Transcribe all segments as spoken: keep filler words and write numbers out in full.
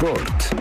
Sport.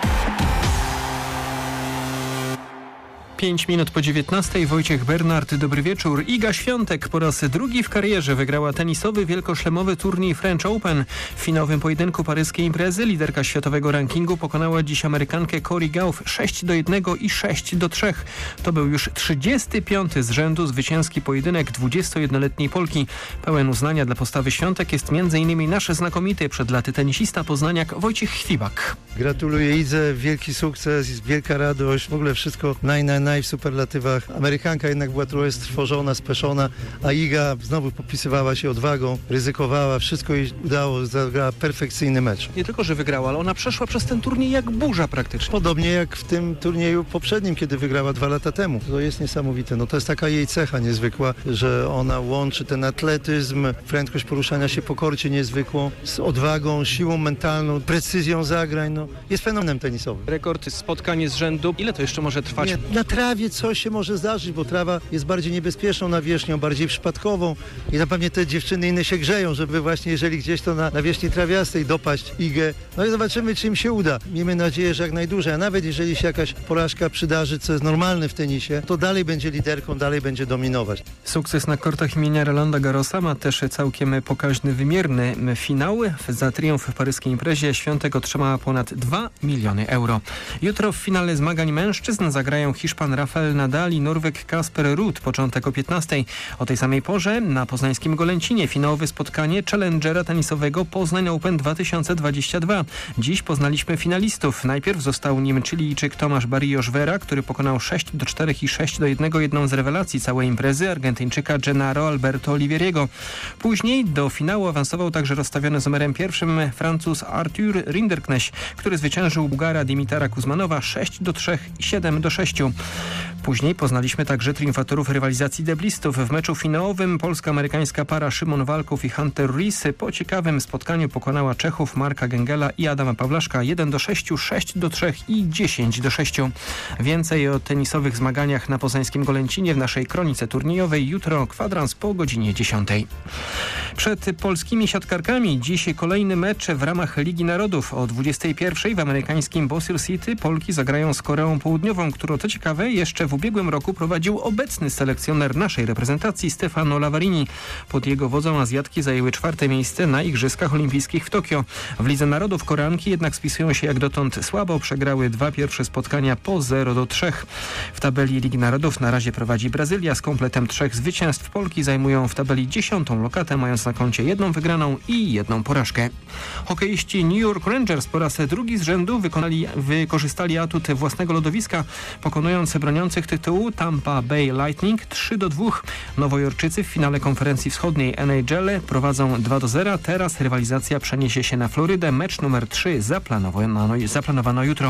Pięć minut po dziewiętnastej. Wojciech Bernard, dobry wieczór. Iga Świątek po raz drugi w karierze wygrała tenisowy wielkoszlemowy turniej French Open. W finałowym pojedynku paryskiej imprezy liderka światowego rankingu pokonała dziś Amerykankę Cory Gauff sześć do jednego i sześć do trzech. To był już trzydziesty piąty z rzędu zwycięski pojedynek dwudziestojednoletniej Polki. Pełen uznania dla postawy Świątek jest m.in. nasz znakomity przed laty tenisista poznaniak Wojciech Chwibak. Gratuluję Idze, wielki sukces, wielka radość, w ogóle wszystko naj, naj, naj w superlatywach. Amerykanka jednak była trochę strwożona, speszona, a Iga znowu popisywała się odwagą, ryzykowała, wszystko jej udało, zagrała perfekcyjny mecz. Nie tylko, że wygrała, ale ona przeszła przez ten turniej jak burza praktycznie. Podobnie jak w tym turnieju poprzednim, kiedy wygrała dwa lata temu. To jest niesamowite. No to jest taka jej cecha niezwykła, że ona łączy ten atletyzm, prędkość poruszania się po korcie niezwykłą, z odwagą, siłą mentalną, precyzją zagrań. No, jest fenomenem tenisowym. Rekord spotkań z rzędu. Ile to jeszcze może trwać? Nie, na trawie coś się może zdarzyć, bo trawa jest bardziej niebezpieczną nawierzchnią, bardziej przypadkową i na pewno te dziewczyny inne się grzeją, żeby właśnie jeżeli gdzieś to na nawierzchni trawiastej dopaść Igę. No i zobaczymy, czy im się uda. Miejmy nadzieję, że jak najdłużej, a nawet jeżeli się jakaś porażka przydarzy, co jest normalne w tenisie, to dalej będzie liderką, dalej będzie dominować. Sukces na kortach imienia Rolanda Garrosa ma też całkiem pokaźny, wymierny finał. Za triumf w paryskiej imprezie Świątek otrzymała ponad dwa miliony euro. Jutro w finale zmagań mężczyzn zagrają Hiszpan Rafael Nadal i Norweg Kasper Ruud. Początek o piętnastej. O tej samej porze na poznańskim Golęcinie finałowe spotkanie Challengera tenisowego Poznań Open dwa tysiące dwadzieścia dwa. Dziś poznaliśmy finalistów. Najpierw został nim Chilijczyk Tomasz Barrios-Vera, który pokonał sześć do czterech i sześć do jednego jedną z rewelacji całej imprezy Argentyńczyka Gennaro Alberto Olivieriego. Później do finału awansował także rozstawiony z numerem pierwszym Francuz Arthur Rinderknecht, który zwyciężył Bułgara Dimitara Kuzmanowa sześć do trzech i siedem do sześciu. Później poznaliśmy także triumfatorów rywalizacji deblistów. W meczu finałowym polsko-amerykańska para Szymon Walków i Hunter Rees po ciekawym spotkaniu pokonała Czechów Marka Gengela i Adama Pawlaszka jeden do sześciu, sześć do trzech i dziesięć do sześciu. Więcej o tenisowych zmaganiach na poznańskim Golęcinie w naszej kronice turniejowej jutro kwadrans po godzinie dziesiątej. Przed polskimi siatkarkami dziś kolejny mecz w ramach Ligi Narodów. O dwudziestej pierwszej w amerykańskim Bossier City Polki zagrają z Koreą Południową, którą co ciekawe jeszcze w ubiegłym roku prowadził obecny selekcjoner naszej reprezentacji Stefano Lavarini. Pod jego wodzą Azjatki zajęły czwarte miejsce na Igrzyskach Olimpijskich w Tokio. W Lidze Narodów Koreanki jednak spisują się jak dotąd słabo. Przegrały dwa pierwsze spotkania po zero do trzech. W tabeli Ligi Narodów na razie prowadzi Brazylia z kompletem trzech zwycięstw. Polki zajmują w tabeli dziesiątą lokatę, mając na koncie jedną wygraną i jedną porażkę. Hokeiści New York Rangers po raz drugi z rzędu wykonali, wykorzystali atut własnego lodowiska, pokonując broniących tytułu Tampa Bay Lightning trzy do dwóch. Nowojorczycy w finale konferencji wschodniej N H L prowadzą dwa do zera. Teraz rywalizacja przeniesie się na Florydę. Mecz numer trzy zaplanowano, zaplanowano jutro.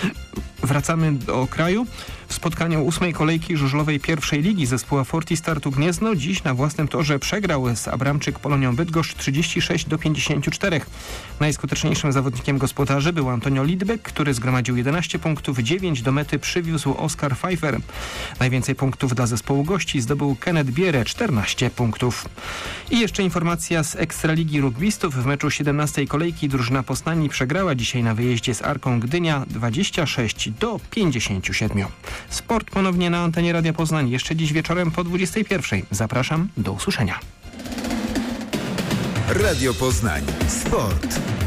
Wracamy do kraju. W spotkaniu ósmej kolejki żużlowej pierwszej ligi zespołu Fortis Tartu Gniezno dziś na własnym torze przegrał z Abramczyk Polonią Bydgoszcz trzydzieści sześć do pięćdziesięciu czterech. Najskuteczniejszym zawodnikiem gospodarzy był Antonio Lidbeck, który zgromadził jedenaście punktów, dziewięć do mety przywiózł Oskar Pfeiffer. Najwięcej punktów dla zespołu gości zdobył Kenneth Bierę, czternaście punktów. I jeszcze informacja z Ekstraligi Rugbystów. W meczu siedemnastej kolejki drużyna Poznani przegrała dzisiaj na wyjeździe z Arką Gdynia dwadzieścia sześć do pięćdziesięciu siedmiu. Sport ponownie na antenie Radia Poznań jeszcze dziś wieczorem po dwudziestej pierwszej. Zapraszam, do usłyszenia. Radio Poznań. Sport.